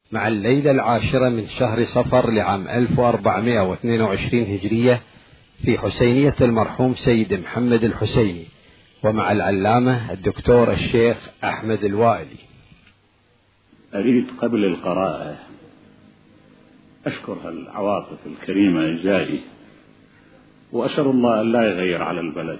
مع الليلة 10 من شهر صفر لعام 1422 هجرية في حسينية المرحوم سيد محمد الحسيني، ومع العلامة الدكتور الشيخ أحمد الوائلي. أريد قبل القراءة أشكر العواطف الكريمة الجائي، وأسأل الله أن لا يغير على البلد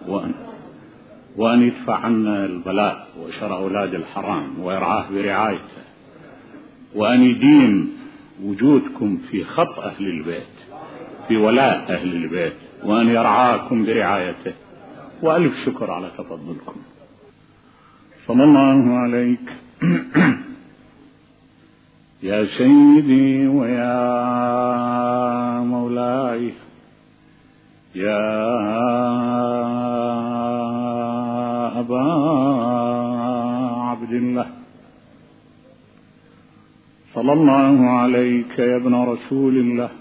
وأن يدفع عنا البلاء وشر أولاد الحرام ويرعاه برعايته، وأن يديم وجودكم في خط أهل البيت، في ولاء أهل البيت، وأن يرعاكم برعايته. وألف شكر على تفضلكم. صلى الله عليك يا سيدي ويا مولاي يا أبا عبد الله، صلى الله عليك يا ابن رسول الله،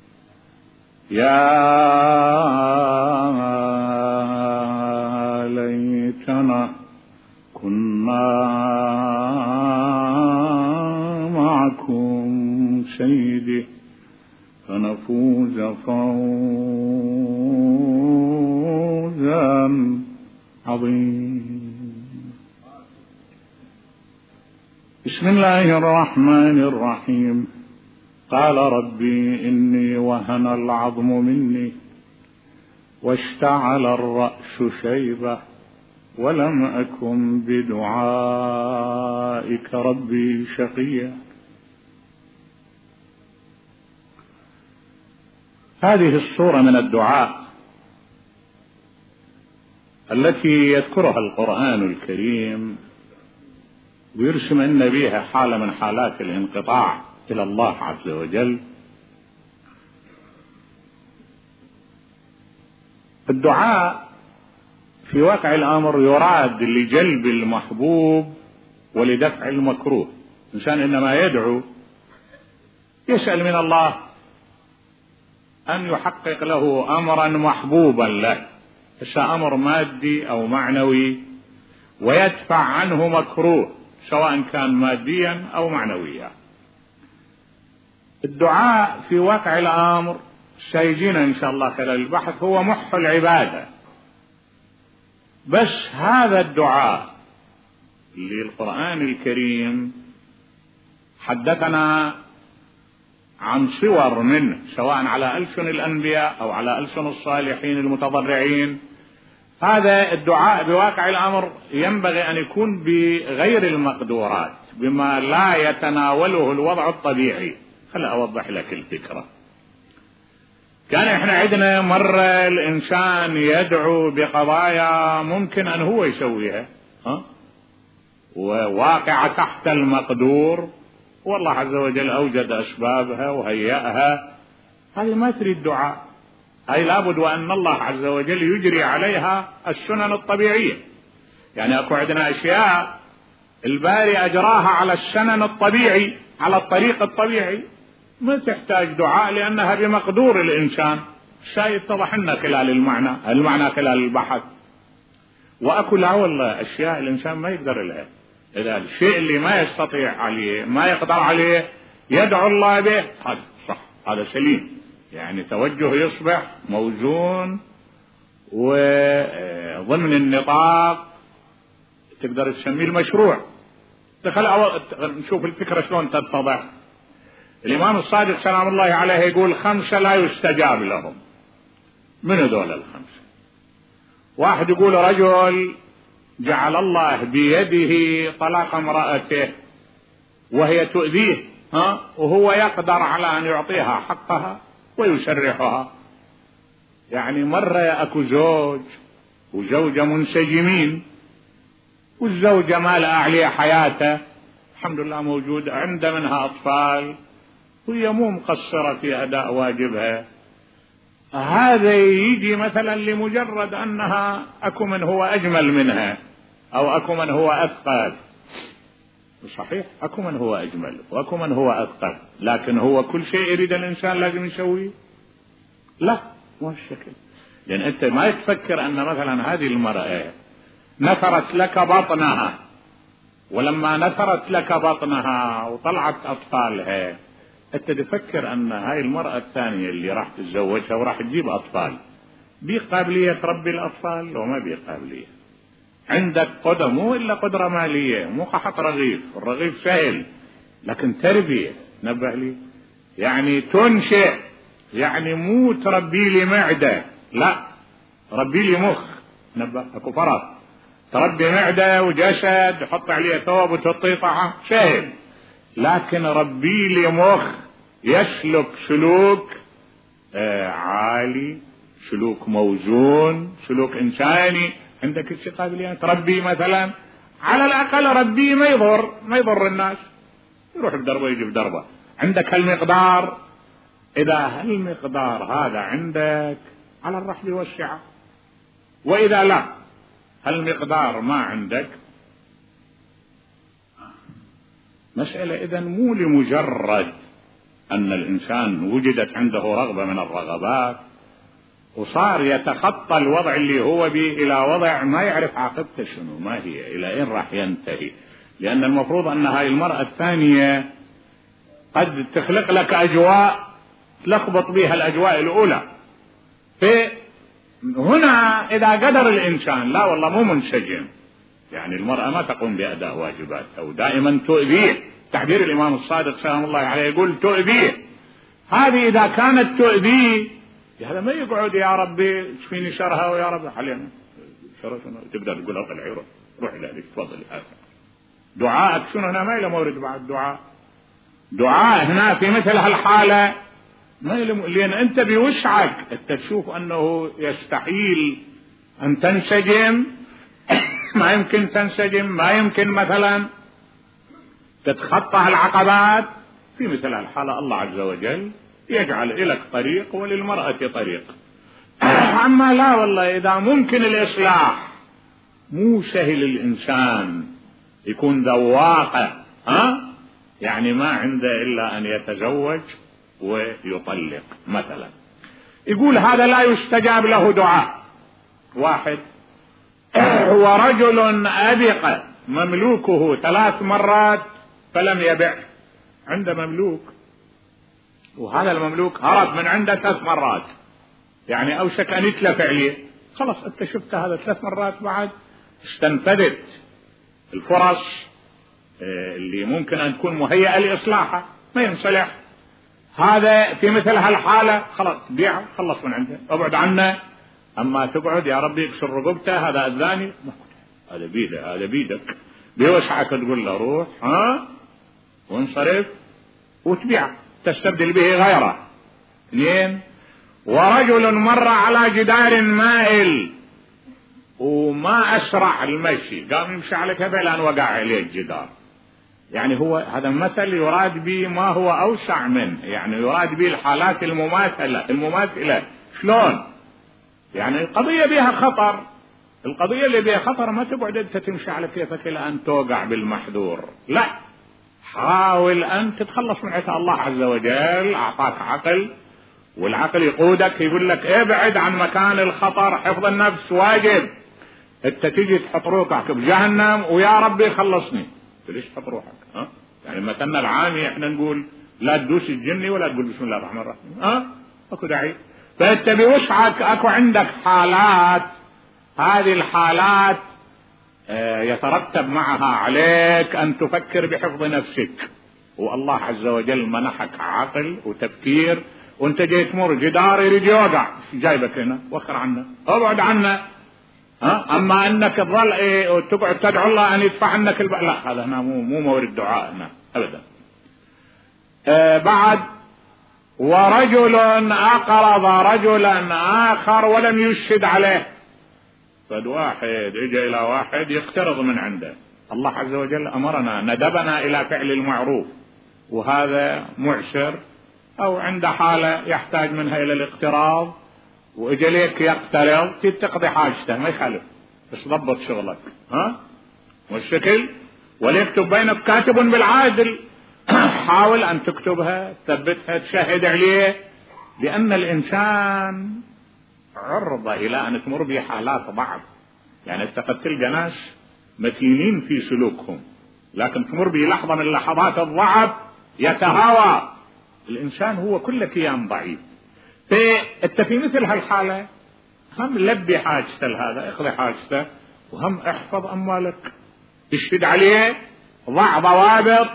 يا ليتنا كنا معكم سيدي فنفوز فوزا عظيما. بسم الله الرحمن الرحيم. قال ربي إني وهن العظم مني واشتعل الرأس شيبة ولم أكن بدعائك ربي شقيا. هذه الصورة من الدعاء التي يذكرها القرآن الكريم ويرسم أن بها حالة من حالات الانقطاع إلى الله عز وجل. الدعاء في واقع الأمر يراد لجلب المحبوب ولدفع المكروه. الإنسان إنما يدعو يسأل من الله أن يحقق له أمرا محبوبا له، أمر مادي أو معنوي، ويدفع عنه مكروه سواء كان ماديا أو معنويا. الدعاء في واقع الأمر سيجينا إن شاء الله خلال البحث هو محو العبادة، بس هذا الدعاء للقرآن الكريم حدثنا عن صور منه سواء على ألسن الأنبياء أو على ألسن الصالحين المتضرعين. هذا الدعاء بواقع الأمر ينبغي أن يكون بغير المقدورات، بما لا يتناوله الوضع الطبيعي. خليني أوضح لك الفكرة. كان إحنا عندنا مرة الإنسان يدعو بقضايا ممكن أن هو يسويها وواقعة تحت المقدور، والله عز وجل أوجد أسبابها وهيأها. هذه ما تريد دعاء، هذه لابد وأن الله عز وجل يجري عليها السنن الطبيعية. يعني أكو عندنا أشياء الباري أجراها على السنن الطبيعي، على الطريق الطبيعي، ما تحتاج دعاء لأنها بمقدور الإنسان. الشيء يتضح لنا خلال المعنى خلال البحث. وأكو لا والله أشياء الإنسان ما يقدر لها، إذا الشيء اللي ما يستطيع عليه ما يقدر عليه يدعو الله به، هذا صح، هذا سليم. يعني توجه يصبح موزون وضمن النطاق تقدر تسميه المشروع. نشوف الفكرة شلون تتضح. الإمام الصادق سلام الله عليه يقول 5 لا يستجاب لهم. من هذول 5؟ واحد يقول رجل جعل الله بيده طلاق امرأته وهي تؤذيه وهو يقدر على أن يعطيها حقها ويسرحها. يعني مرة أكو زوج وزوجة منسجمين، والزوجة ما لها عليه حياته، الحمد لله موجود، عنده منها أطفال، وهي مو مقصرة في أداء واجبها. هذا يجي مثلا لمجرد أنها أكو من هو أجمل منها أو أكو من هو أثقل. صحيح، أكو من هو أجمل وأكو من هو أثقل، لكن هو كل شيء يريد الإنسان لازم يسويه؟ لا، مو الشكل. لأن أنت ما تفكر أن مثلا هذه المرأة نثرت لك بطنها ولما نثرت لك بطنها وطلعت أطفالها أنت تفكر أن هاي المرأة الثانية اللي راح تتزوجها وراح تجيب أطفال بي قابلية تربي الأطفال وما بي قابلية. عندك قدرة مو إلا قدرة مالية، مو قحط رغيف، الرغيف سهل، لكن تربية نبه لي يعني تنشئ، يعني مو تربي لي معدة، لا ربي لي مخ. نبه اكو فرق، تربي معدة وجسد تحط عليه ثوب وتعطيه طعام سهل، لكن ربي لي مخ يسلك سلوك عالي، سلوك موزون، سلوك انساني. عندك شي قابلية تربي مثلا على الاقل ربي ما يضر الناس، يروح بدربه يجي بدربه. عندك هالمقدار، اذا هالمقدار هذا عندك على الرحب والسعة، واذا لا هالمقدار ما عندك مسألة اذا مو لمجرد ان الانسان وجدت عنده رغبة من الرغبات وصار يتخطى الوضع اللي هو به الى وضع ما يعرف عاقبته شنو ما هي، الى اين راح ينتهي. لان المفروض ان هاي المرأة الثانية قد تخلق لك اجواء تلخبط بها الاجواء الاولى. فهنا اذا قدر الانسان لا والله مو منسجم، يعني المرأة ما تقوم باداء واجباتها ودائما تؤذيه، تعبير الامام الصادق سلام الله عليه يقول تؤذيه. هذه اذا كانت تؤذيه هذا ما يقعد يا ربي اشفيني شرها ويا ربي حلينا شرها شنو، تقدر تقول اطلعي روح لك تفضل. دعاءك شنو هنا ما له مورد بعد دعاء هنا في مثل هالحالة ما لأن أنت بوسعك أنت تشوف أنه يستحيل أن تنسجم ما يمكن تنسجم، ما يمكن مثلا تتخطى العقبات. في مثل هالحالة الله عز وجل يجعل لك طريق وللمرأة طريق. أما لا والله إذا ممكن الإصلاح مو سهل الإنسان يكون ذواقة يعني ما عنده إلا أن يتزوج ويطلق مثلا. يقول هذا لا يستجاب له دعاء. واحد هو رجل أبق مملوكه 3 مرات فلم يبع، عنده مملوك وهذا المملوك هرب من عنده 3 مرات، يعني أوشك أن يتلف عليه. خلاص أنت شفت هذا 3 مرات بعد استنفذت الفرص اللي ممكن أن تكون مهيئة لإصلاحه ما ينصلح. هذا في مثل هالحالة خلاص بيع خلص من عنده ابعد عنه. أما تقعد يا ربي يكسر رقبته هذا أذاني هذا بيدك بيوسعك تقول له روح وانصرف وتبيع تستبدل به غيره. 2 ورجل مر على جدار مائل وما أسرع المشي، قام يمشي على كذا لأن وقع عليه الجدار. يعني هو هذا مثل يراد به ما هو أوسع منه، يعني يراد به الحالات المماثلة. شلون؟ يعني القضية بها خطر، القضية اللي بها خطر ما تقعد أنت تمشي على كيفك إلى أن توقع بالمحذور، لا حاول أن تتخلص من عطاء الله عز وجل. أعطاك عقل والعقل يقودك يقول لك ابعد عن مكان الخطر، حفظ النفس واجب. انت تيجي تحط روحك بجهنم ويا ربي خلصني، ليش تحط روحك؟ يعني مثلنا العامي احنا نقول لا تدوس الجني ولا تقول بسم الله الرحمن الرحيم، اكو داعي. فانت بوسعك اكو عندك حالات، هذه الحالات يترتب معها عليك ان تفكر بحفظ نفسك، والله عز وجل منحك عقل وتفكير، وانت جاي تمر جدار يريد يوقع جايبك هنا وخر عنه ابعد عنه. اما انك تظل وتقعد تدعو الله ان يدفع عنك لا هذا هنا مو مورد دعاء هنا ابدا. بعد ورجل اقرض رجلا اخر ولم يشهد عليه. فد واحد اجى الى واحد يقترض من عنده، الله عز وجل امرنا ندبنا الى فعل المعروف، وهذا معسر او عنده حالة يحتاج منها الى الاقتراض واجى ليك يقترض تقضي حاجته ما يخالف، بس ضبط شغلك والشكل وليكتب بينك كاتب بالعادل. حاول ان تكتبها تثبتها تشهد عليه، لان الانسان عرضة الى ان تمر به حالات ضعف. يعني انت قد تلقى ناس متينين في سلوكهم لكن تمر به لحظة من لحظات الضعف يتهاوى. الإنسان هو كل كيان ضعيف. فأنت في مثل هالحالة هم لبي حاجته لهذا، اقضي حاجته، وهم احفظ أموالك، اشهد عليه، ضع ضوابط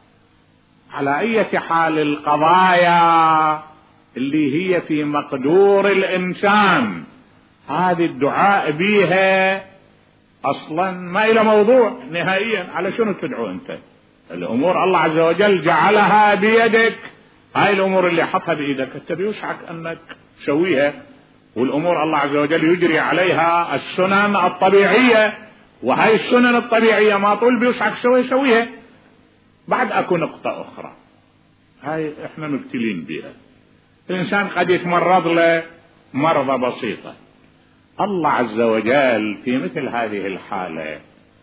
على أي حال القضايا اللي هي في مقدور الإنسان. هذه الدعاء بيها أصلا ما إلى موضوع نهائيا. على شنو تدعو أنت؟ الأمور الله عز وجل جعلها بيدك. هاي الأمور اللي حطها بإيدك أنت بيوسعك أنك تسويها، والأمور الله عز وجل يجري عليها السنن الطبيعية، وهاي السنن الطبيعية ما طول بيوسعك سويها. بعد أكو نقطة أخرى هاي إحنا مبتلين بها. الإنسان قد يتمرض له مرضى بسيطة. الله عز وجل في مثل هذه الحالة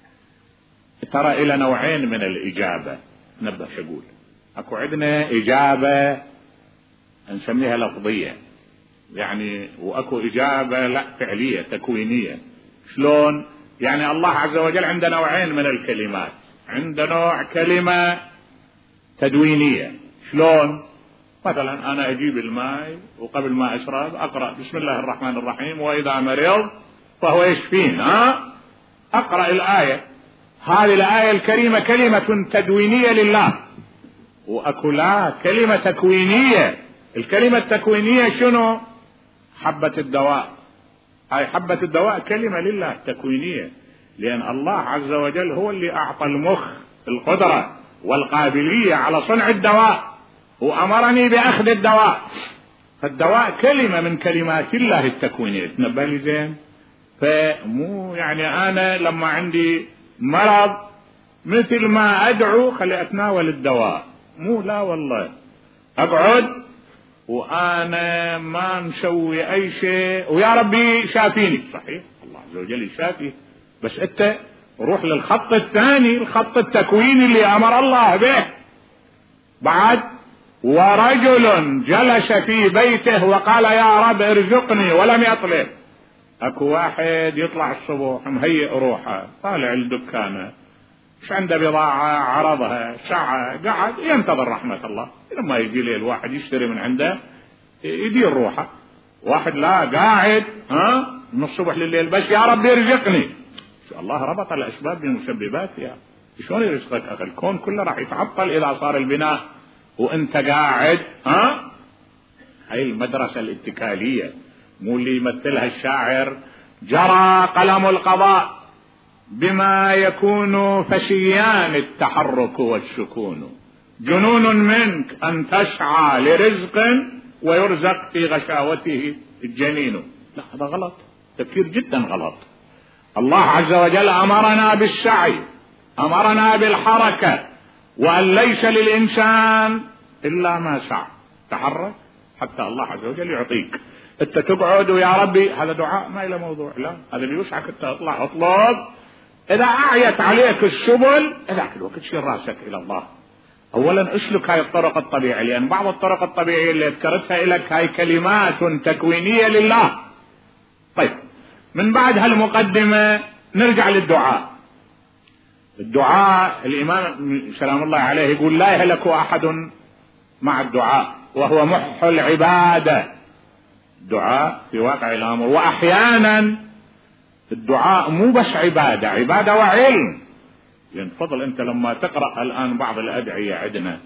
ترى إلى نوعين من الإجابة. نبدأ شقول أكو عندنا إجابة نسميها لفظية يعني، وأكو إجابة لا فعلية تكوينية. شلون؟ يعني الله عز وجل عنده نوعين من الكلمات. عنده نوع كلمة تدوينية. شلون؟ مثلا أنا أجيب الماء وقبل ما أشرب أقرأ بسم الله الرحمن الرحيم وإذا مرض فهو يشفين. أقرأ الآية. هذه الآية الكريمة كلمة تدوينية لله. وأكو لا كلمة تكوينية. الكلمة التكوينية شنو؟ حبة الدواء. هاي حبة الدواء كلمة لله تكوينية، لأن الله عز وجل هو اللي أعطى المخ القدرة والقابلية على صنع الدواء، وأمرني بأخذ الدواء. فالدواء كلمة من كلمات الله التكوينية. تنبه لي زين؟ فمو يعني أنا لما عندي مرض مثل ما أدعو خلي أتناول الدواء، مو لا والله أقعد وأنا ما نسوي أي شيء ويا ربي شافيني. صحيح الله عز وجل يشافي، بس أنت روح للخط الثاني، الخط التكويني اللي أمر الله به. بعد ورجل جلس في بيته وقال يا رب ارزقني ولم يطلب. اكو واحد يطلع الصبح مهيئ روحه طالع الدكانه، مش عنده بضاعة عرضها ساعة قاعد ينتظر رحمة الله. لما يجي لي الواحد يشتري من عنده يدير روحه. واحد لا قاعد من الصبح لليل بس يا رب يرزقني. الله ربط الأسباب بمسبباتها. شلون يرزقك أخي؟ الكون كله راح يتعطل إذا صار البناء وانت قاعد. هاي المدرسة الاتكالية مو اللي يمثلها الشاعر جرى قلم القضاء بما يكون فشيان التحرك والسكون، جنون منك أن تسعى لرزق ويرزق في غشاوته الجنين. لا هذا غلط، تفكير جدا غلط. الله عز وجل أمرنا بالسعي، أمرنا بالحركة، وأن ليس للإنسان إلا ما سعى. تحرك حتى الله عز وجل يعطيك. انت تقعد ويا ربي هذا دعاء ما إلى موضوع، لا هذا اللي يسعك انت اطلع اطلب. إذا أعيت عليك السبل ذاك الوقت شيل راسك إلى الله. أولا اسلك هاي الطرق الطبيعية، لأن بعض الطرق الطبيعية اللي ذكرتها لك هاي كلمات تكوينية لله. طيب من بعد هالمقدمة نرجع للدعاء. الدعاء الإمام سلام الله عليه يقول لا يهلك أحد مع الدعاء وهو محح العبادة. الدعاء في واقع الأمر، وأحيانا الدعاء مو بس عبادة، عبادة وعلم. يعني تفضل أنت لما تقرأ الآن بعض الأدعية عندنا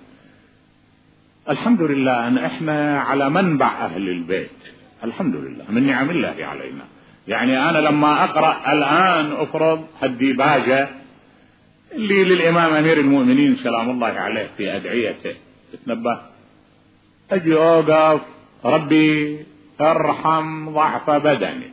الحمد لله أن إحنا على منبع أهل البيت، الحمد لله من نعم الله علينا. يعني أنا لما أقرأ الآن أفرض الديباجة اللي للإمام أمير المؤمنين سلام الله عليه في أدعيته، تتنبه أجي أوقف ربي ارحم ضعف بدني،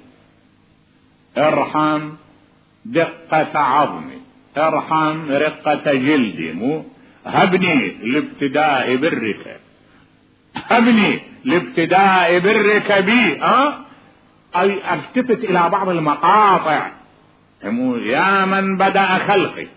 ارحم دقة عظمي، ارحم رقة جلدي، مو هبني لابتداء برك، هبني لابتداء برك بي. أي التفت إلى بعض المقاطع يا من بدأ خلقي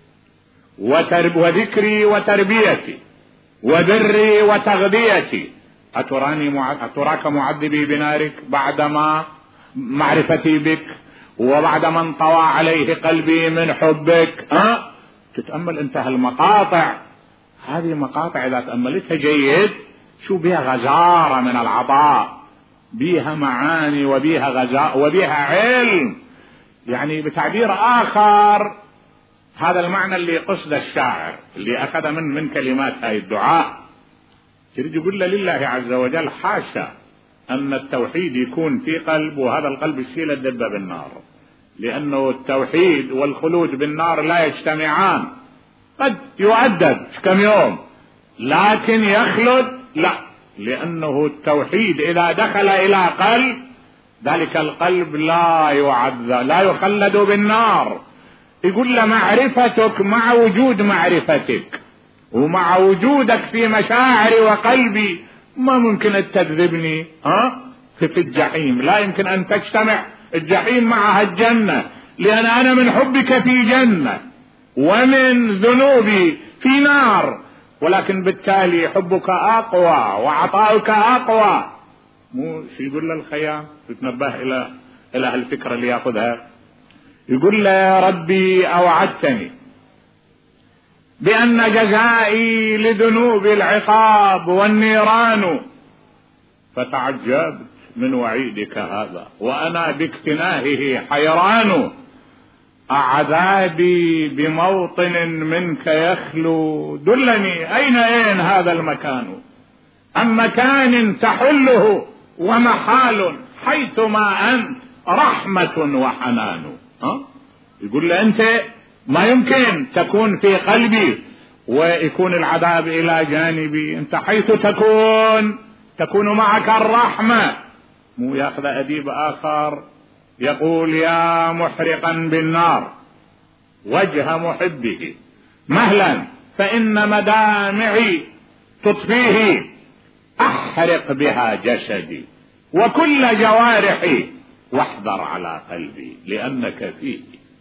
وذكري وتربيتي وبري وتغذيتي، أتراك معذبي بنارك بعدما معرفتي بك وبعد ما انطوى عليه قلبي من حبك. تتأمل انت هالمقاطع، هذه مقاطع اذا تأملتها جيد شو بيها غزارة من العطاء، بيها معاني وبيها غزاء وبيها علم. يعني بتعبير آخر هذا المعنى اللي قصد الشاعر اللي أخذ من كلمات هاي الدعاء، يريد يقول لله عز وجل حاشا أن التوحيد يكون في قلب وهذا القلب يشيل الدبة بالنار، لأنه التوحيد والخلود بالنار لا يجتمعان. قد يؤدب كم يوم لكن يخلد لا، لأنه التوحيد إذا دخل إلى قلب ذلك القلب لا يعذب لا يخلد بالنار. يقول له معرفتك مع وجود معرفتك ومع وجودك في مشاعري وقلبي ما ممكن أن تذبني في الجحيم، لا يمكن أن تجتمع الجحيم معها الجنة، لأن أنا من حبك في جنة ومن ذنوبي في نار، ولكن بالتالي حبك أقوى وعطاؤك أقوى. مو يقول له الخيام تتنبه إلى الفكرة اللي يأخذها. يقول له يا ربي أوعدتني بأن جزائي لذنوب العقاب والنيران، فتعجبت من وعيدك هذا وأنا باكتناهه حيران. أعذابي بموطن منك يخلو، دلني أين هذا المكان، أم مكان تحله ومحال حيثما أنت رحمة وحنان. يقول له أنت ما يمكن تكون في قلبي ويكون العذاب إلى جانبي، أنت حيث تكون معك الرحمة. مو يأخذ أديب آخر يقول يا محرقا بالنار وجه محبه مهلا فإن مدامعي تطفيه، أحرق بها جسدي وكل جوارحي واحذر على قلبي لأنك فيه.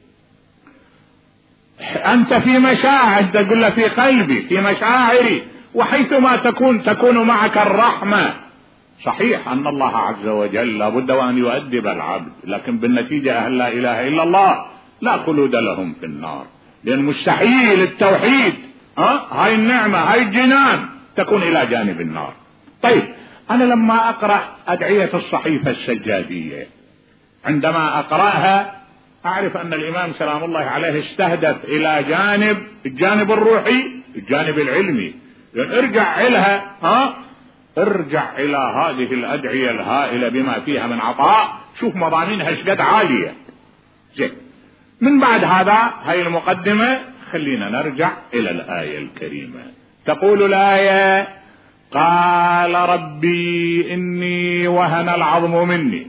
أنت في مشاعر، تقول له في قلبي في مشاعري، وحيثما تكون معك الرحمة. صحيح أن الله عز وجل لابد وأن يؤدب العبد، لكن بالنتيجة أهل لا إله إلا الله لا خلود لهم في النار، لأن مستحيل التوحيد هاي النعمة هاي الجنان تكون إلى جانب النار. طيب أنا لما أقرأ أدعية الصحيفة السجادية عندما أقرأها أعرف أن الإمام سلام الله عليه استهدف إلى الجانب الروحي الجانب العلمي. يعني ارجع إلى هذه الأدعية الهائلة بما فيها من عطاء، شوف مضامينها اشقد عالية. زين، من بعد هذا هاي المقدمة خلينا نرجع إلى الآية الكريمة. تقول الآية قال ربي إني وهن العظم مني.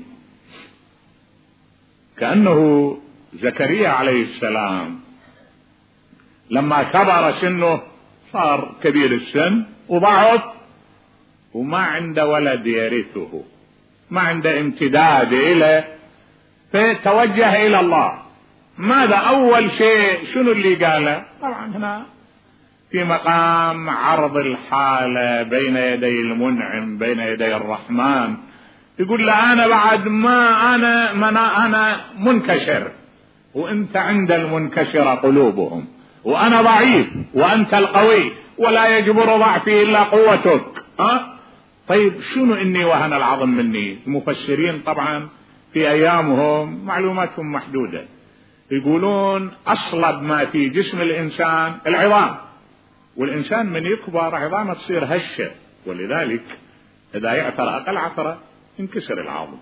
كأنه زكريا عليه السلام لما كبر سنه صار كبير السن وضعف وما عنده ولد يرثه، ما عنده امتداد إليه، فتوجه إلى الله. ماذا أول شيء شنو اللي قاله؟ طبعا هنا في مقام عرض الحالة بين يدي المنعم بين يدي الرحمن. يقول له أنا بعد ما أنا منكشر وأنت عند المنكشر قلوبهم، وأنا ضعيف وأنت القوي ولا يجبر ضعفي إلا قوتك. طيب شنو إني وهن العظم مني؟ المفسرين طبعا في أيامهم معلوماتهم محدودة، يقولون أصلب ما في جسم الإنسان العظام، والإنسان من يكبر عظامه تصير هشة، ولذلك إذا يعثر أقل عثرة ينكسر العظم.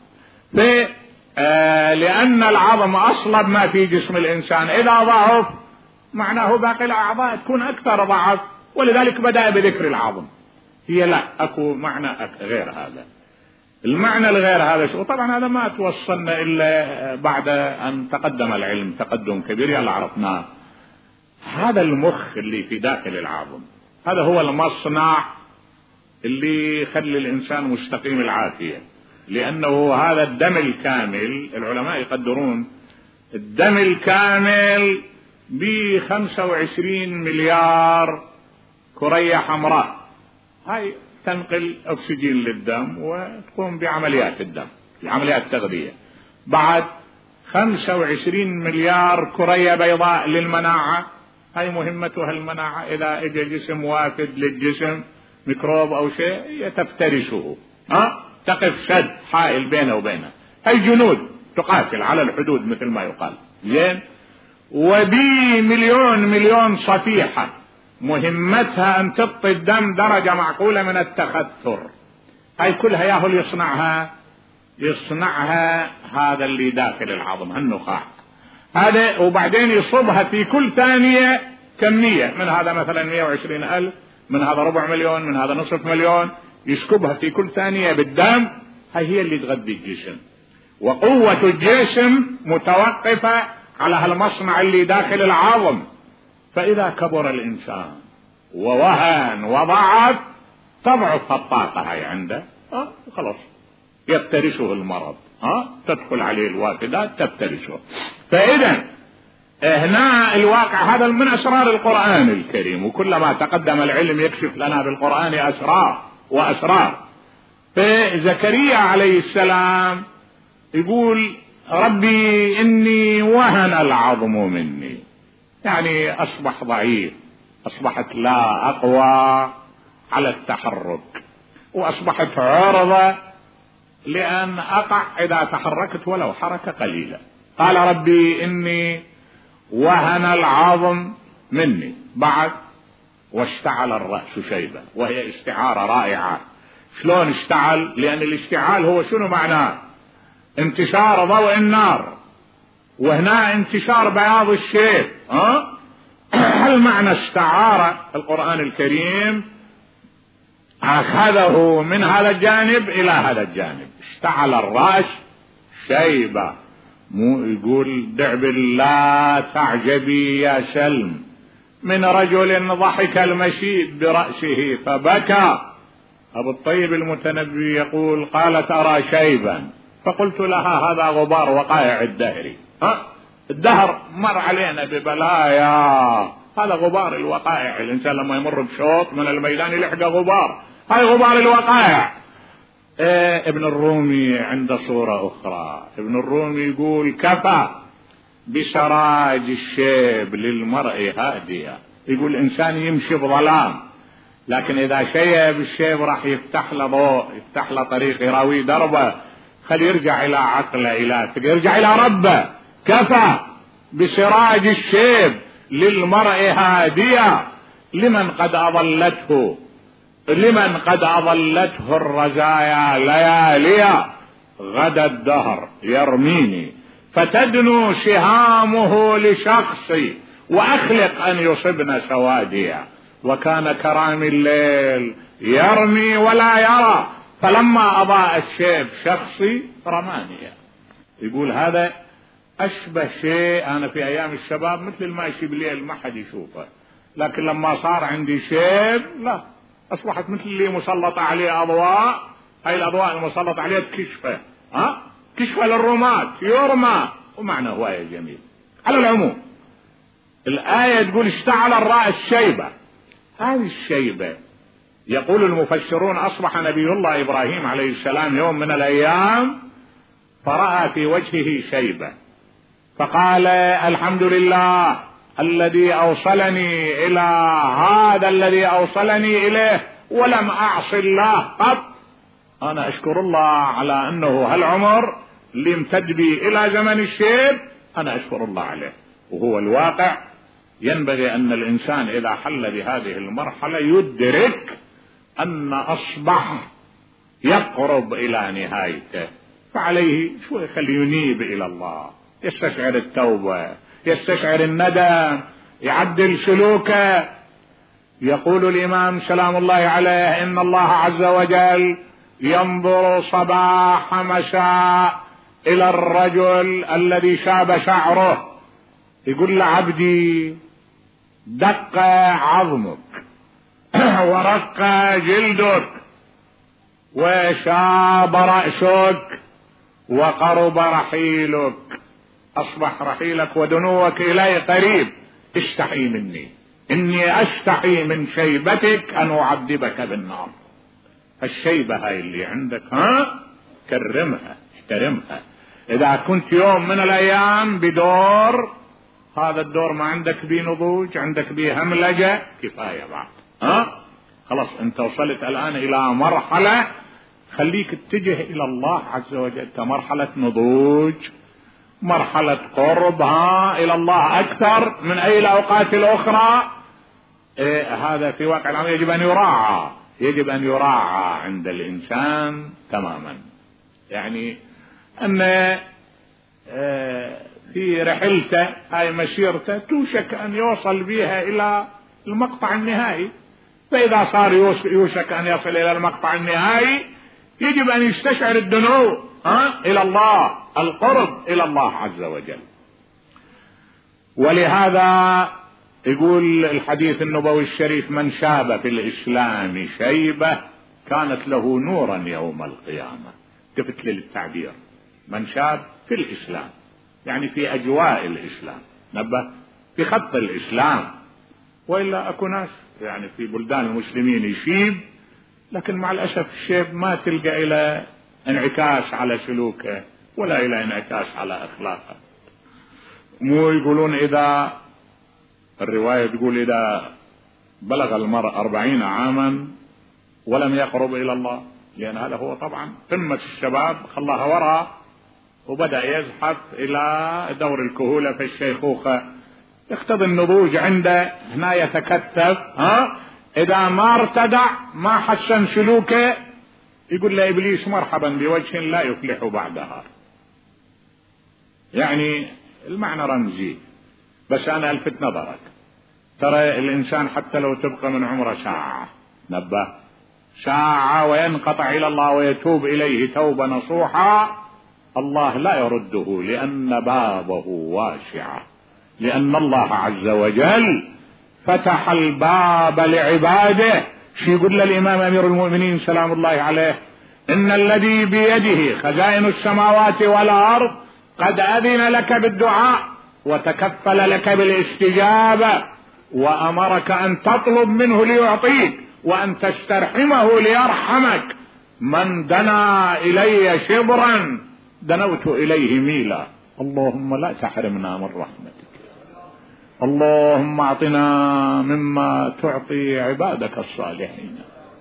لأن العظم أصلب ما في جسم الإنسان، إذا ضعف معناه باقي الأعضاء تكون أكثر ضعف، ولذلك بدأ بذكر العظم. هي لا أكو معنى غير هذا. المعنى الغير هذا شو؟ طبعا هذا ما توصلنا إلا بعد أن تقدم العلم تقدم كبير يلا عرفناه. هذا المخ اللي في داخل العظم هذا هو المصنع اللي يخلي الإنسان مستقيم العافية، لأنه هذا الدم الكامل. العلماء يقدرون الدم الكامل ب25 مليار كرية حمراء، هاي تنقل أكسجين للدم وتقوم بعمليات الدم بعمليات تغذية. بعد 25 مليار كرية بيضاء للمناعة، هاي مهمتها المناعة. إذا اجى جسم وافد للجسم ميكروب أو شيء تفترسه، تقف سد حائل بينه وبينه. هاي جنود تقاتل على الحدود مثل ما يقال. زين. وبي مليون صفيحة مهمتها أن تبطي الدم درجة معقولة من التخثر. هاي كلها ياهل يصنعها هذا اللي داخل العظم، هالنخاع هذا، وبعدين يصبها في كل ثانية كمية من هذا، مثلا 120,000، من هذا 400,000، من هذا 500,000، يسكبها في كل ثانية بالدم. هاي هي اللي تغذي الجسم. وقوة الجسم متوقفة على هالمصنع اللي داخل العظم. فإذا كبر الإنسان ووهن وضعف تضعف الطاقة هاي عنده، خلاص يفترسه المرض، تدخل عليه الوافدات تفترسه. فإذا هنا الواقع هذا من أسرار القرآن الكريم، وكلما تقدم العلم يكشف لنا بالقرآن أسرار وأسرار. فزكريا عليه السلام يقول ربي إني وهن العظم مني، يعني أصبح ضعيف، أصبحت لا أقوى على التحرك، وأصبحت عرضة لأن أقع إذا تحركت ولو حركة قليلة. قال ربي إني وهن العظم مني. بعد واشتعل الرأس شيبة، وهي استعارة رائعة. شلون اشتعل؟ لأن الاشتعال هو شنو معناه؟ انتشار ضوء النار، وهنا انتشار بياض الشيب. هل معنى استعار القرآن الكريم أخذه من هذا الجانب إلى هذا الجانب. اشتعل الرأس شيبة، مو يقول دع بالله تعجبي يا سلم من رجل ضحك المشيب برأسه فبكى. أبو الطيب المتنبي يقول قالت أرى شيبا فقلت لها هذا غبار وقائع الدهر. الدهر مر علينا ببلايا، هذا غبار الوقائع. الإنسان لما يمر بشوط من الميدان يلحق غبار، هاي غبار الوقائع. ابن الرومي عند صورة أخرى، ابن الرومي يقول كفى بسراج الشيب للمرء هادية. يقول الإنسان يمشي بظلام، لكن إذا شيب الشيب راح يفتح له ضوء، يفتح له طريق، يراوي دربه، خلي يرجع إلى عقله، إلى يرجع إلى ربه. كفى بسراج الشيب للمرء هادية لمن قد أضلته الرزايا لياليا غدا الدهر يرميني فتدنو سهامه لشخصي وأخلق أن يصبن سواديا وكان كرام الليل يرمي ولا يرى فلما أضاء الشيب شخصي رمانيا. يقول هذا أشبه شيء أنا في أيام الشباب مثل الماشي بالليل ما حد يشوفه، لكن لما صار عندي شيب لا، أصبحت مثل اللي مسلط عليه أضواء، هاي الأضواء المسلط عليه كشفة، كشفة للرماد يرمى، ومعنى هواية جميل. على العموم الآية تقول اشتعل الرأس شيبة. هذه الشيبة يقول المفسرون أصبح نبي الله إبراهيم عليه السلام يوم من الأيام فرأى في وجهه شيبة فقال الحمد لله الذي أوصلني إلى هذا الذي أوصلني إليه ولم أعص الله قط. أنا أشكر الله على أنه هالعمر اللي امتد بي إلى زمن الشيب أنا أشكر الله عليه. وهو الواقع ينبغي أن الإنسان إذا حل بهذه المرحلة يدرك أن أصبح يقرب إلى نهايته، فعليه شوي خليه ينيب إلى الله، يستشعر التوبة، يستشعر الندم، يعدل سلوكه. يقول الإمام سلام الله عليه إن الله عز وجل ينظر صباح مساء إلى الرجل الذي شاب شعره، يقول لعبدي دق عظمك ورق جلدك وشاب رأسك وقرب رحيلك، أصبح رحيلك ودنوك إلي قريب، استحي مني إني أستحي من شيبتك أن أعذبك بالنار. الشيبة هاي اللي عندك كرمها احترمها. إذا كنت يوم من الأيام بدور هذا الدور ما عندك بيه نضوج، عندك بيه هملجة، كفاية بعد. خلاص انت وصلت الآن إلى مرحلة خليك اتجه إلى الله عز وجل، مرحلة نضوج، مرحلة قرب إلى الله أكثر من أي الأوقات الأخرى. هذا في واقع الأمر يجب أن يراعى، يجب أن يراعى عند الإنسان تماما. يعني أن في رحلته هاي مسيرته توشك أن يوصل بها إلى المقطع النهائي، فإذا صار يوشك أن يصل إلى المقطع النهائي يجب أن يستشعر الدنو إلى الله، القرب إلى الله عز وجل. ولهذا يقول الحديث النبوي الشريف: من شاب في الإسلام شيبة كانت له نورا يوم القيامة. تفت للتعبير، من شاب في الإسلام يعني في أجواء الإسلام، نبه في خط الإسلام. وإلا أكو ناس يعني في بلدان المسلمين يشيب، لكن مع الأسف الشيب ما تلقى إلى انعكاس على سلوكه ولا إلى انعكاس على أخلاقه. مو يقولون إذا الرواية تقول إذا بلغ المرء 40 عاما ولم يقرب إلى الله، لأن هذا هو طبعا قمة الشباب، خلاها وراء وبدأ يزحف إلى دور الكهولة في الشيخوخة، يقتضي النضوج عنده هنا يتكتف. إذا ما ارتدع ما حسن سلوكه يقول له إبليس مرحبا بوجه لا يفلح بعدها. يعني المعنى رمزي، بس أنا ألفت نظرك، ترى الإنسان حتى لو تبقى من عمره ساعة، نبه ساعة وينقطع إلى الله ويتوب إليه توبة نصوحة، الله لا يرده، لأن بابه واسع، لأن الله عز وجل فتح الباب لعباده. شو يقول للإمام أمير المؤمنين سلام الله عليه: إن الذي بيده خزائن السماوات والأرض قد أذن لك بالدعاء وتكفل لك بالاستجابة، وأمرك أن تطلب منه ليعطيك وأن تسترحمه ليرحمك. من دنا إلي شبرا دنوت إليه ميلا. اللهم لا تحرمنا من رحمتك، اللهم اعطنا مما تعطي عبادك الصالحين.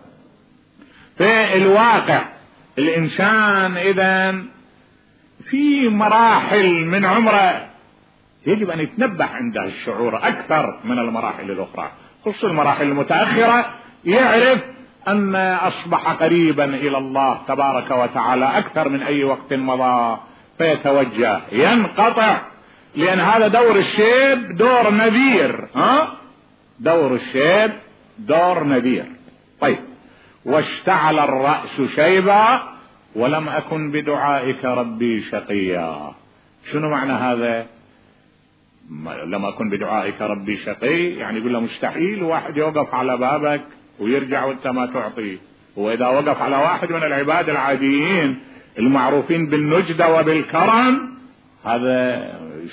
في الواقع الإنسان إذن في مراحل من عمره يجب أن يتنبه عندها الشعور أكثر من المراحل الأخرى، خصوصا المراحل المتأخرة، يعرف أن أصبح قريبا إلى الله تبارك وتعالى أكثر من أي وقت مضى، فيتوجه ينقطع، لأن هذا دور الشيب دور نذير. دور الشيب دور نذير. طيب، واشتعل الرأس شيبا ولم أكن بدعائك ربي شقيا. شنو معنى هذا؟ لم أكن بدعائك ربي شقي يعني يقول له مستحيل واحد يوقف على بابك ويرجع وانت ما تعطيه. وإذا وقف على واحد من العباد العاديين المعروفين بالنجدة وبالكرم، هذا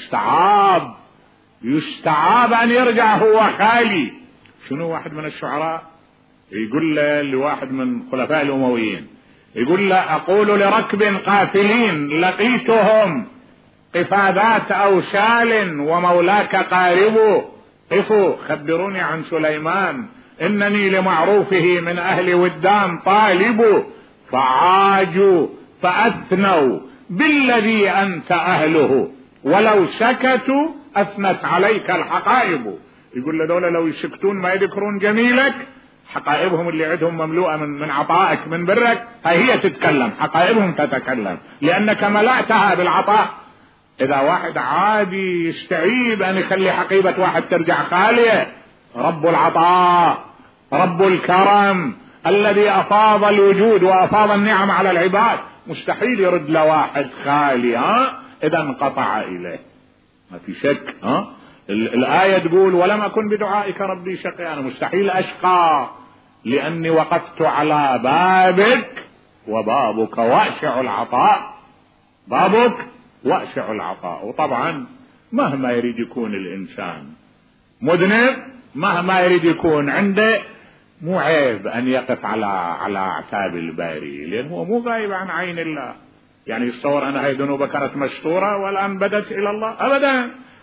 يستعاب أن يرجع هو خالي. شنو واحد من الشعراء يقول لواحد من خلفاء الأمويين، يقول له: أقول لركب قافلين لقيتهم قفادات أوشال ومولاك قارب، قفوا خبروني عن سليمان إنني لمعروفه من أهل ودان طالب. فعاجوا فأثنوا بالذي أنت أهله ولو سكتوا أثنت عليك الحقائب. يقول لدولة لو يسكتون ما يذكرون جميلك، حقائبهم اللي عندهم مملوءة من عطائك من برك، هي تتكلم، حقائبهم تتكلم لأنك ملأتها بالعطاء. إذا واحد عادي يستعيب أن يخلي حقيبة واحد ترجع خالية، رب العطاء رب الكرم الذي أفاض الوجود وأفاض النعم على العباد مستحيل يرد لواحد خالي إذا انقطع إليه، ما في شك. الآية تقول: ولم أكن بدعائك ربي شقيا، أنا مستحيل أشقى لأني وقفت على بابك وبابك واسع العطاء، بابك واسع العطاء. وطبعا مهما يريد يكون الإنسان مذنب، مهما يريد يكون عنده، مو عيب أن يقف على أعتاب الباري، لأن هو مو غايب عن عين الله. يعني يتصور أن هاي ذنوبه كانت مستورة والآن بدت إلى الله؟ أبدا،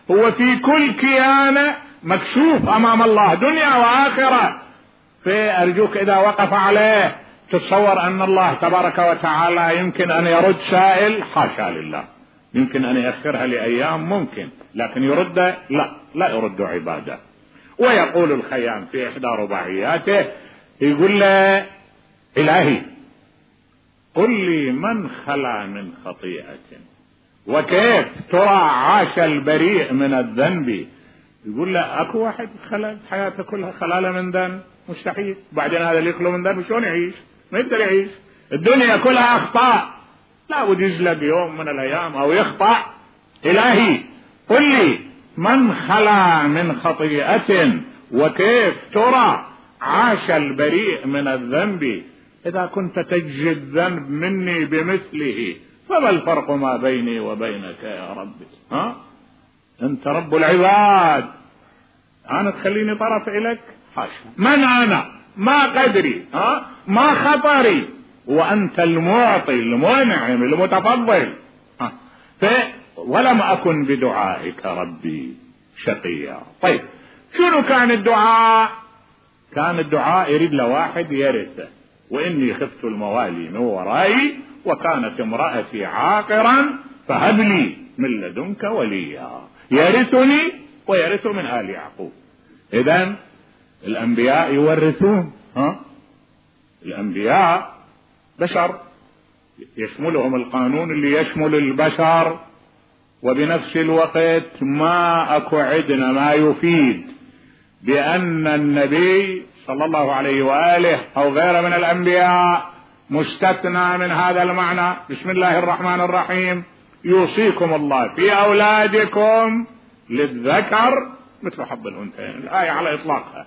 هو في كل كيانه مكشوف امام الله دنيا واخره. فارجوك اذا وقف عليه تتصور ان الله تبارك وتعالى يمكن ان يرد سائل؟ حاشا لله. يمكن ان يأخرها لايام ممكن، لكن يرد لا يرد عباده. ويقول الخيام في احدى رباعياته يقول له: الهي قل لي من خلا من خطيئة وكيف ترى عاش البريء من الذنب. يقول له: اكو واحد خلا حياته كلها خلالة من ذنب؟ مستحيل. بعدين هذا اللي يخلو من ذنب شلون يعيش؟ ما يقدر يعيش. الدنيا كلها اخطاء، لا بد يزلق يوم من الايام او يخطأ. الهي قل لي من خلا من خطيئة وكيف ترى عاش البريء من الذنب. إذا كنت تجزي الذنب مني بمثله فما الفرق ما بيني وبينك يا ربي؟ أنت رب العباد، أنا تخليني طرف إليك؟ حاشا. من أنا؟ ما قدري، ما خطري، وأنت المعطي المنعم المتفضل. ولم أكن بدعائك ربي شقيا. طيب شنو كان الدعاء؟ كان الدعاء يريد له واحد يرثه. وإني خفت الموالي من ورائي وكانت امرأتي عاقرا فهب لي من لدنك وليا يرثني ويرث من آل يعقوب. إذن الأنبياء يورثون. الأنبياء بشر يشملهم القانون اللي يشمل البشر، وبنفس الوقت ما أكو عندنا ما يفيد بأن النبي صلى الله عليه وآله أو غيره من الأنبياء مستثنى من هذا المعنى. بسم الله الرحمن الرحيم: يوصيكم الله في أولادكم للذكر مثل حظ الأنثيين. الآية على إطلاقها.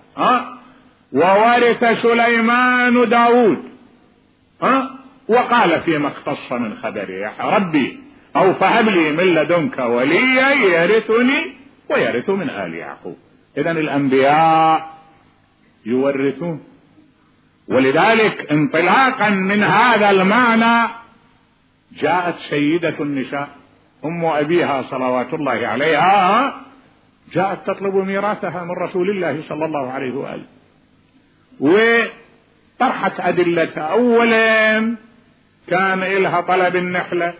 وورث سليمان داود. وقال فيما اختص من خبره: يا ربي أو فهب لي من لدنك وليا يرثني ويرث من آل يعقوب. إذن الأنبياء يورثون. ولذلك انطلاقا من هذا المعنى جاءت سيدة النساء أم أبيها صلوات الله عليها، جاءت تطلب ميراثها من رسول الله صلى الله عليه وآله، وطرحت أدلتها. أولا كان إلها طلب النحلة،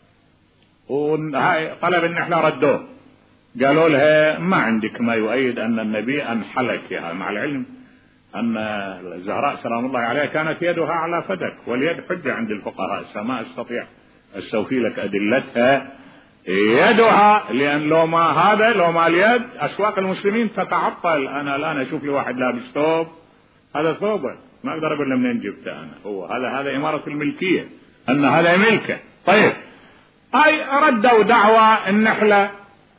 طلب النحلة ردوه، قالوا لها ما عندك ما يؤيد أن النبي أنحلك يا، مع العلم أن الزهراء سلام الله عليها كانت يدها على فدك، واليد حجة عند الفقهاء، ما أستطيع أستوفي لك أدلتها يدها، لأن لو ما اليد أسواق المسلمين تتعطل. أنا الآن أشوف لي واحد لابس ثوب، هذا ثوبه ما أقدر أقول له منين جبته أنا، هو هذا إمارة الملكية، أن هذا ملكه. طيب أي ردوا دعوى النحلة.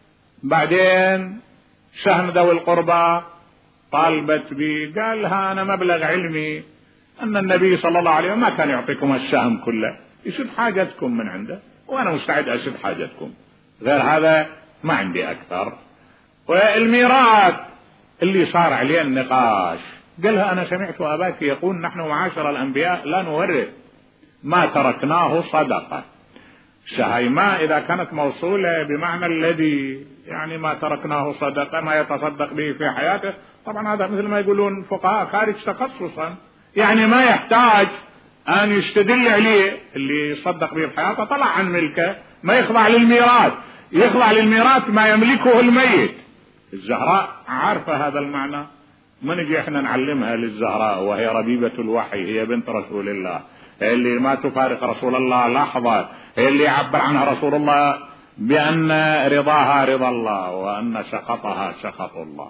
بعدين شهن ذوي القربى طالبت بي، قال لها أنا مبلغ علمي أن النبي صلى الله عليه وسلم ما كان يعطيكم السهم كله، يسد حاجتكم من عنده، وأنا مستعد أسد حاجتكم، غير هذا ما عندي أكثر. والميراث اللي صار عليه النقاش، قالها أنا سمعت أباك يقول نحن معاشر الأنبياء لا نورث، ما تركناه صدقة. شهيماء إذا كانت موصولة بمعنى الذي يعني ما تركناه صدقة، ما يتصدق به في حياته، طبعا هذا مثل ما يقولون فقهاء خارج تخصصا، يعني ما يحتاج أن يستدل عليه، اللي يصدق به في حياته طلع عن ملكه، ما يخضع للميراث، يخضع للميراث ما يملكه الميت. الزهراء عارفة هذا المعنى، ما نجي احنا نعلمها للزهراء وهي ربيبة الوحي، هي بنت رسول الله، هي اللي ما تفارق رسول الله لحظة، هي اللي يعبر عنها رسول الله بأن رضاها رضا الله وأن سخطها سخط الله.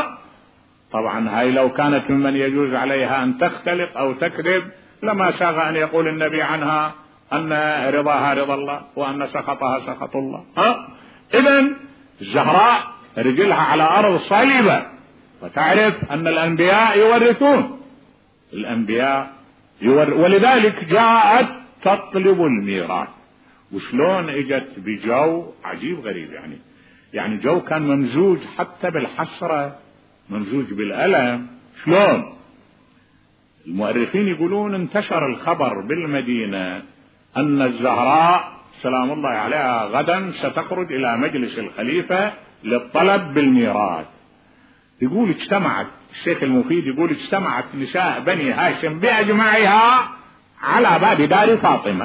طبعا هاي لو كانت ممن يجوز عليها أن تختلق أو تكذب لما ساغ أن يقول النبي عنها أن رضاها رضا الله وأن سخطها سخط الله. إذن الزهراء رجلها على أرض صلبة، وتعرف أن الأنبياء يورثون، الأنبياء ولذلك جاءت تطلب الميراث. وشلون اجت بجو عجيب غريب، يعني جو كان ممزوج حتى بالحسرة، ممزوج بالألم. شلون؟ المؤرخين يقولون انتشر الخبر بالمدينة أن الزهراء سلام الله عليها غدا ستخرج إلى مجلس الخليفة للطلب بالميراث. يقول اجتمعت الشيخ المفيد، يقول اجتمعت نساء بني هاشم بأجمعها على باب دار فاطمة.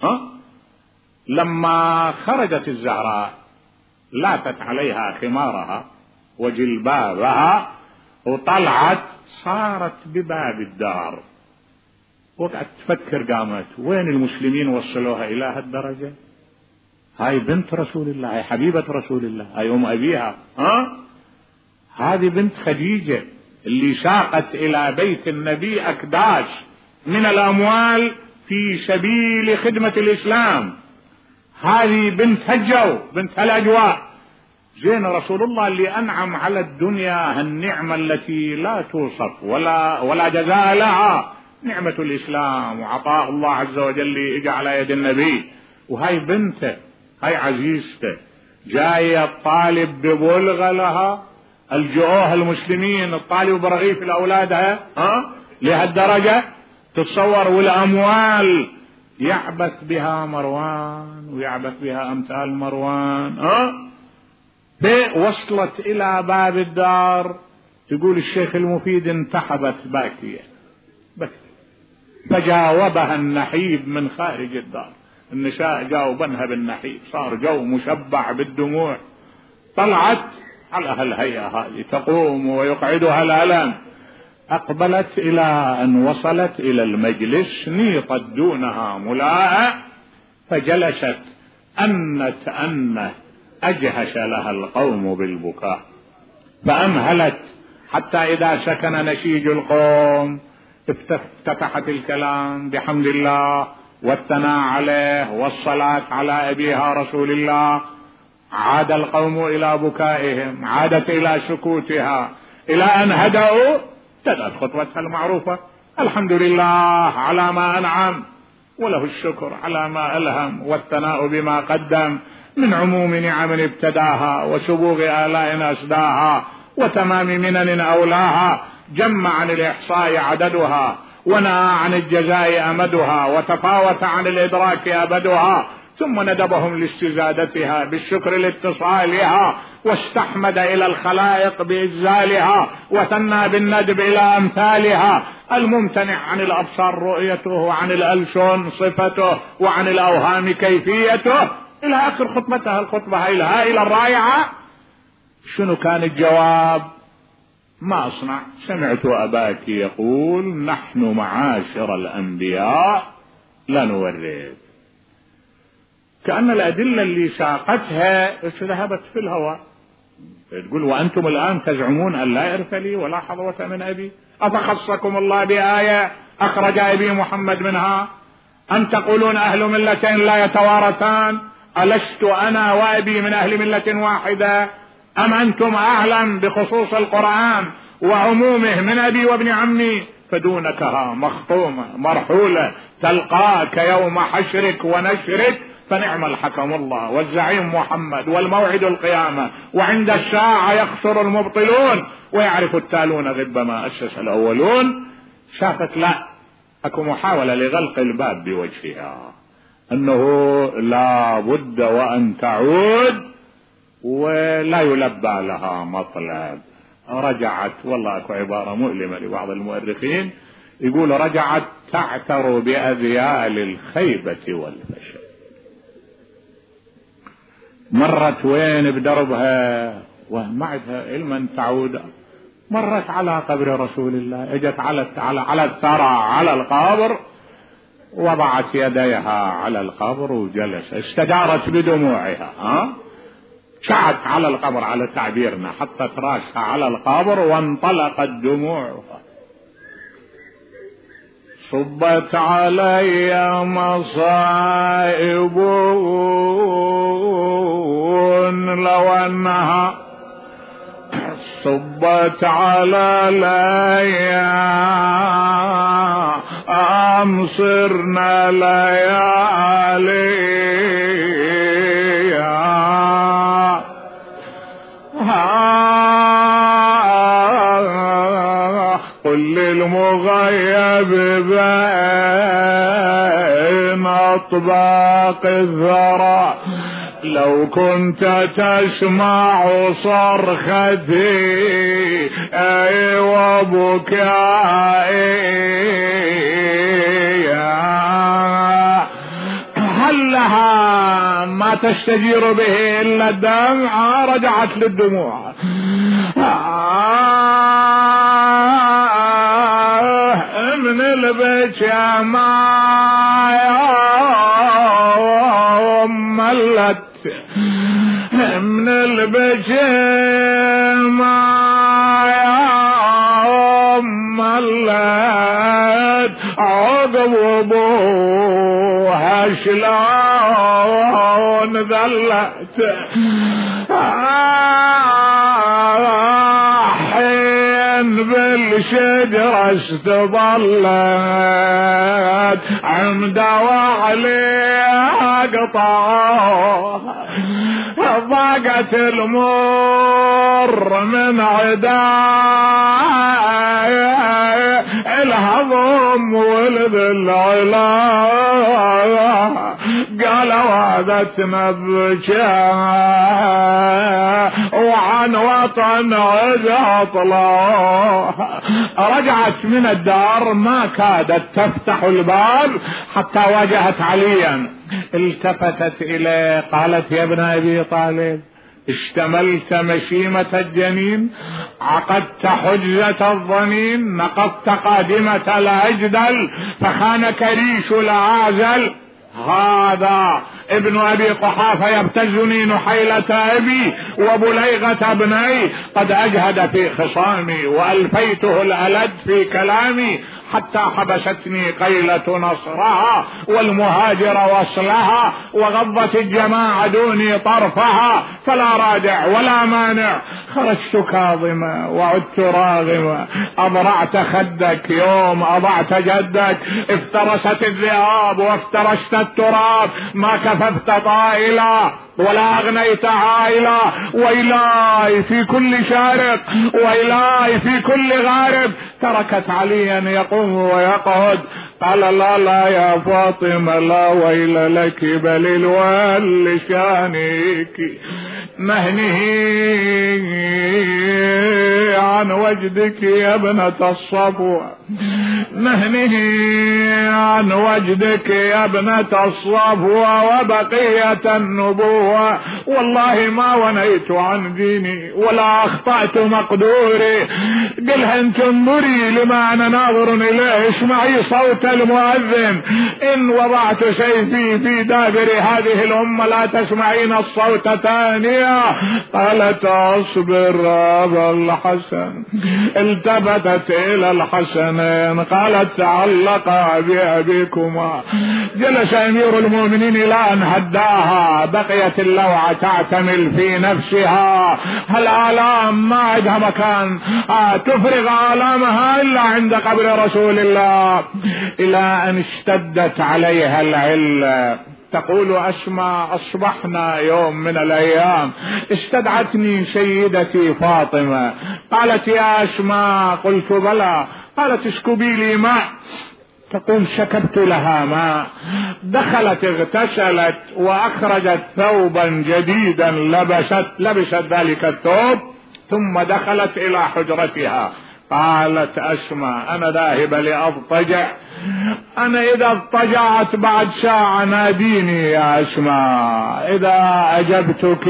لما خرجت الزهراء لاتت عليها خمارها وجلبابها وطلعت، صارت بباب الدار، وقعدت تفكر، قامت وين المسلمين وصلوها إلى هالدرجة؟ هاي بنت رسول الله، هاي حبيبة رسول الله، هاي أم أبيها، هذه بنت خديجة اللي ساقت إلى بيت النبي أكداس من الأموال في سبيل خدمة الإسلام. هذه بنت هجو، بنت الأجواء. زين رسول الله اللي أنعم على الدنيا هالنعمة التي لا توصف ولا جزاء لها، نعمة الإسلام وعطاء الله عز وجل إجا على يد النبي. وهاي بنته، هاي عزيزته، جاية الطالب ببلغة لها، الجؤوه المسلمين الطالب برغيف لأولادها لهالدرجة تتصور. والأموال يعبث بها مروان ويعبث بها أمثال مروان. وصلت إلى باب الدار، تقول الشيخ المفيد انتحبت باكية، فجاوبها النحيب من خارج الدار. النساء جاوبنها بالنحيب، صار جو مشبع بالدموع. طلعت على هالهيئة هذه تقوم ويقعدها الألم. أقبلت إلى أن وصلت إلى المجلس، نيطت دونها ملاءة، فجلست أن أجهش لها القوم بالبكاء، فأمهلت حتى إذا سكن نشيج القوم افتتحت الكلام بحمد الله والثناء عليه والصلاة على أبيها رسول الله. عاد القوم إلى بكائهم، عادت إلى سكوتها، إلى أن هدأوا. تدأت خطوتها المعروفة: الحمد لله على ما أنعم، وله الشكر على ما ألهم، والثناء بما قدم من عموم نعم ابتداها، وسبوغ آلاء أسداها، وتمام منن أولاها. جمع عن الإحصاء عددها، ونهى عن الجزاء أمدها، وتفاوت عن الإدراك أبدها. ثم ندبهم لاستزادتها بالشكر لاتصالها، واستحمد إلى الخلائق بإجزالها، وثنى بالندب إلى أمثالها. الممتنع عن الأبصار رؤيته، وعن الألسن صفته، وعن الأوهام كيفيته، إلى آخر خطبتها، الخطبة الهائلة الرائعة. شنو كان الجواب؟ ما أصنع؟ سمعت أباك يقول: نحن معاشر الأنبياء لا نورث. كأن الأدلة اللي ساقتها ذهبت في الهواء. تقول: وأنتم الآن تزعمون أن لا إرث لي ولا حظوة من أبي؟ أفخصكم الله بآية أخرج أبي محمد منها؟ أم تقولون أهل ملتين لا يتوارثان؟ ألست أنا وأبي من أهل ملة واحدة؟ أم أنتم أعلم بخصوص القرآن وعمومه من أبي وابن عمي؟ فدونكها مخطومة مرحولة تلقاك يوم حشرك ونشرك، فنعم الحكم الله والزعيم محمد والموعد القيامة، وعند الساعة يخسر المبطلون ويعرف التالون غب ما أسس الأولون. شافت لا أكو محاولة لغلق الباب بوجهها، أنه لا بد وأن تعود ولا يلبى لها مطلب. رجعت، والله أكو عبارة مؤلمة لبعض المؤرخين، يقول: رجعت تعتر بأذيال الخيبة والفشل. مرت وين بدربها وما عندها علم أن تعود، مرت على قبر رسول الله، اجت على الثرى على القبر، وضعت يديها على القبر وجلس، استدارت بدموعها، شعت على القبر على تعبيرنا، حطت راسها على القبر وانطلقت دموعها. صبت علي مصائب لو أنها صبت على ليام صرنا ليالي قل للمغيب بين أطباق الثرى لو كنت تسمع صرختي وبكائي هل لها ما تستجير به إلا الدمع؟ رجعت للدموع. من البكاء ما ملت، من البكاء ما ملت، عقب ابوها شلون ذلت. حين بالشجرة استظلت، عمدا وعليها قطعوه، ضاقت المر من عداي، الهضم ولد العلا، قالوا عادتنا بكاء وعن وطن عزا طلع. رجعت من الدار ما كادت تفتح الباب حتى واجهت عليا، التفتت اليه قالت يا ابن ابي طالب، اشتملت مشيمة الجنين، عقدت حجة الظنين، نقضت قادمة الأجدل، فخانك ريش العازل. هذا ابن ابي قحافة يبتزني نحيلة ابي وبليغة ابني، قد اجهد في خصامي والفيته الالد في كلامي، حتى حبستني قيلة نصرها والمهاجر وصلها، وغضت الجماعة دوني طرفها، فلا رادع ولا مانع. خرجت كاظمة وعدت راغمة، أضرعت خدك يوم أضعت جدك، افترست الذئاب وافترست التراب، ما كففت طائلا ولا أغنيت عائلا. ويلاي في كل شارق، ويلاي في كل غارب. تركت عليا يقوم ويقعد، قال لا لا يا فاطمة لا ويل لك، بل الويل شانك. مهنه عن وجدك يا ابنة الصفوة، مهنه عن وجدك يا ابنة الصفوة وبقية النبوة. والله ما ونيت عن ديني ولا أخطأت مقدوري. قلها انت انظري لما أنا ناظر إليه، اسمعي صوت المؤذن، إن وضعت سيفي في دابر هذه الأمة لا تسمعين الصوت ثانية. قالت اصبر أبا الحسن. التفتت إلى الحسنين قالت تعلقا بأبيكما. جلس أمير المؤمنين إلى أن هداها، بقيت اللوعة تعتمل في نفسها. الآلام ما عندها مكان تفرغ آلامها إلا عند قبر رسول الله، إلى أن اشتدت عليها العلة. تقول أسماء أصبحنا يوم من الأيام استدعتني سيدتي فاطمة، قالت يا أسماء، قلت بلى، قالت اسكبي لي ماء. تقول شكبت لها ماء، دخلت اغتسلت وأخرجت ثوبا جديدا لبست ذلك الثوب، ثم دخلت إلى حجرتها. قالت أسماء أنا ذاهبة لأضطجع، أنا إذا اضطجعت بعد ساعة ناديني يا أسماء، إذا أجبتك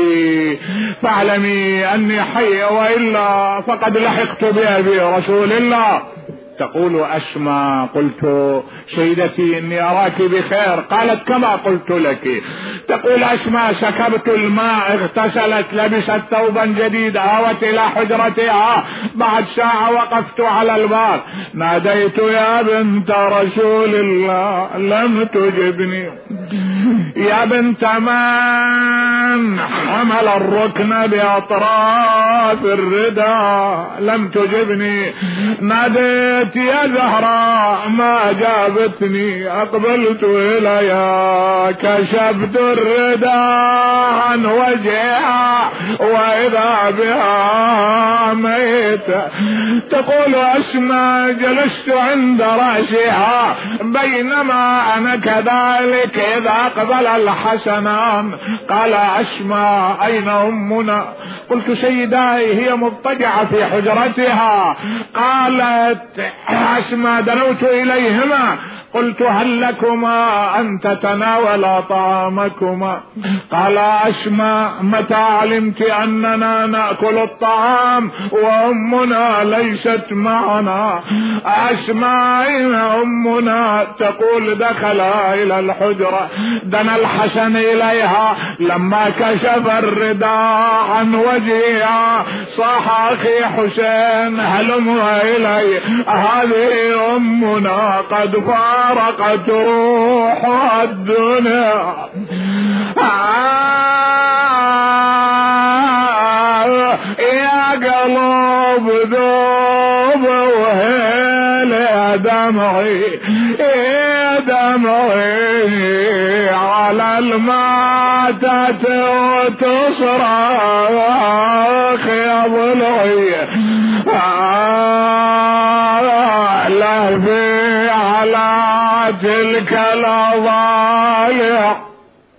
فاعلمي أني حي، وإلا فقد لحقت بأبي رسول الله. تقول أسماء قلت سيدتي إني أراك بخير. قالت كما قلت لك. تقول أسماء سكبت الماء، اغتسلت، لبست ثوبا جديد، آوت إلى حجرتها. بعد ساعة وقفت على الباب، ناديت يا بنت رسول الله، لم تجبني. يا بنت من حمل الركن بأطراف الرداء، لم تجبني. ناديت يا زهراء، ما جابتني. أقبلت إليها كشفت الرداء عن وجهها وإذا بها ميتة. تقول أسماء جلست عند رأسها بينما أنا كذلك إذا أقبل الحسنان. قال أسماء أين أمنا؟ قلت سيداي هي مضطجعة في حجرتها. قالت أسماء دنوت إليهما قلت هل لكما أن تتناولا طعامكما؟ قال أسماء متى علمت أننا نأكل الطعام وأمنا ليست معنا؟ أسماء إن أمنا؟ تقول دخل إلى الحجرة دنا الحسن إليها لما كشف الرداء عن وجهها صاح أخي حسين هلم إلي هذه أمنا قد فارقت روحها الدنيا. يا قلب ذوب وهيل يا دمعي يا دمعي على الماتت وتصرخ يا ضلعي لهفي على تلك الأضالع.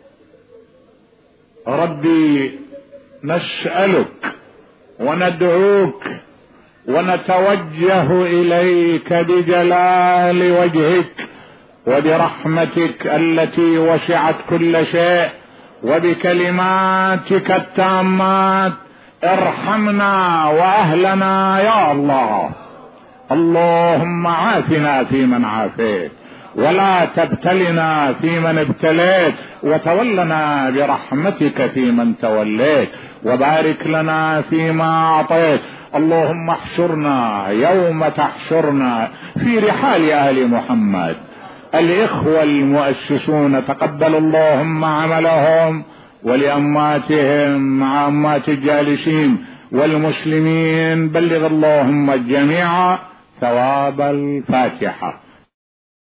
ربي نسألك وندعوك ونتوجه إليك بجلال وجهك وبرحمتك التي وسعت كل شيء وبكلماتك التامات ارحمنا وأهلنا يا الله. اللهم عافنا فيمن عافيت ولا تبتلنا فيمن ابتليت وتولنا برحمتك فيمن توليت وبارك لنا فيما أعطيت. اللهم احشرنا يوم تحشرنا في رحال آل محمد. الإخوة المؤسسون تقبل اللهم عملهم ولأماتهم مع أمات الجالسين والمسلمين بلغ اللهم الجميع ثواب الفاتحة.